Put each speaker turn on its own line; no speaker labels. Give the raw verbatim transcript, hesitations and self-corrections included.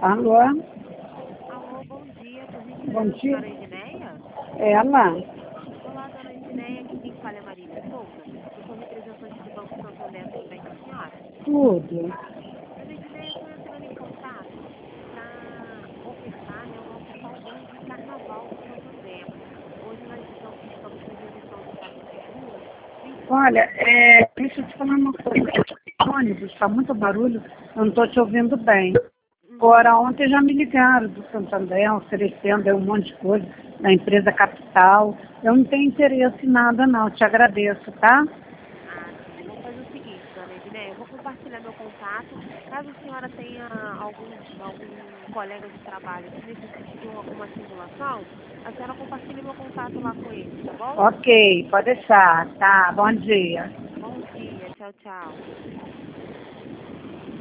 Alô?
Alô, bom dia. Por
Bom
gentileza, a
dia.
senhora Edneia?
Ela?
Olá, dona Edneia. Aqui quem fala é Marília Souza. Eu sou representante do Banco Santander. Tudo bem com a senhora?
Tudo.
Dona Edneia, eu estou entrando em contato para ofertar, né, o nosso saudão de carnaval do Santander. Hoje nós estamos, estamos fazendo emissão de taxa de juros.
Olha, é, deixa eu te falar uma coisa. O ônibus está muito barulho, eu não estou te ouvindo bem. Agora, ontem já me ligaram do Santander, oferecendo aí um monte de coisa da empresa Capital. Eu não tenho interesse em nada, não. Te agradeço, tá?
Ah, sim. Eu vou fazer o seguinte, dona Edneia, eu vou compartilhar meu contato. Caso a senhora tenha algum, algum colega de trabalho que necessite de uma, uma simulação, a senhora compartilha meu contato lá com ele, tá bom?
Ok, pode deixar. Tá, bom dia.
Bom dia, tchau, tchau.